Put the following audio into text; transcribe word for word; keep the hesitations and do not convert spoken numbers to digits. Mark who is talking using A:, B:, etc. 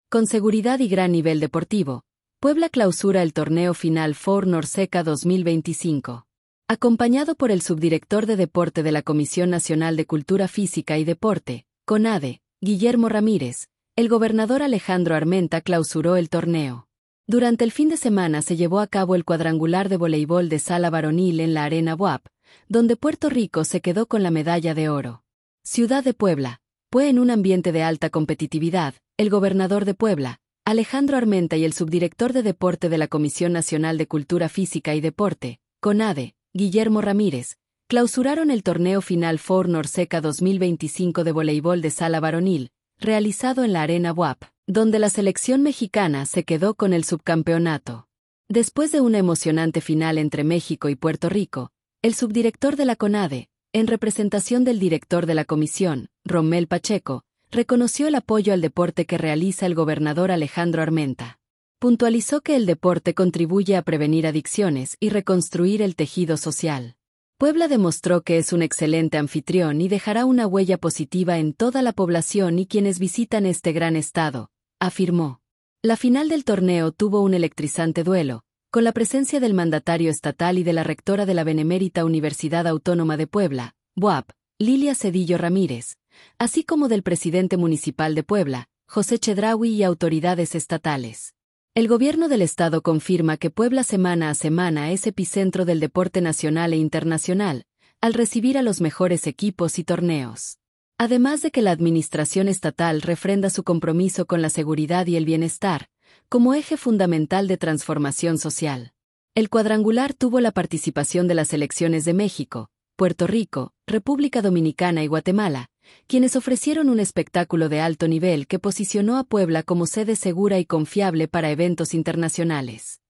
A: Con seguridad y gran nivel deportivo, Puebla clausura el torneo final Four Norseca dos mil veinticinco. Acompañado por el subdirector de Deporte de la Comisión Nacional de Cultura Física y Deporte, CONADE, Guillermo Ramírez, el gobernador Alejandro Armenta clausuró el torneo. Durante el fin de semana se llevó a cabo el cuadrangular de voleibol de sala varonil en la Arena B U A P, donde Puerto Rico se quedó con la medalla de oro. Ciudad de Puebla. Fue en un ambiente de alta competitividad, el gobernador de Puebla, Alejandro Armenta y el subdirector de Deporte de la Comisión Nacional de Cultura Física y Deporte, CONADE, Guillermo Ramírez, clausuraron el torneo final Four Norseca dos mil veinticinco de voleibol de sala varonil, realizado en la Arena B U A P, donde la selección mexicana se quedó con el subcampeonato. Después de una emocionante final entre México y Puerto Rico, el subdirector de la CONADE, en representación del director de la comisión, Rommel Pacheco, reconoció el apoyo al deporte que realiza el gobernador Alejandro Armenta. Puntualizó que el deporte contribuye a prevenir adicciones y reconstruir el tejido social. Puebla demostró que es un excelente anfitrión y dejará una huella positiva en toda la población y quienes visitan este gran estado, afirmó. La final del torneo tuvo un electrizante duelo, con la presencia del mandatario estatal y de la rectora de la Benemérita Universidad Autónoma de Puebla, B U A P, Lilia Cedillo Ramírez, así como del presidente municipal de Puebla, José Chedraui, y autoridades estatales. El gobierno del estado confirma que Puebla semana a semana es epicentro del deporte nacional e internacional, al recibir a los mejores equipos y torneos. Además de que la administración estatal refrenda su compromiso con la seguridad y el bienestar, como eje fundamental de transformación social. El cuadrangular tuvo la participación de las selecciones de México, Puerto Rico, República Dominicana y Guatemala, quienes ofrecieron un espectáculo de alto nivel que posicionó a Puebla como sede segura y confiable para eventos internacionales.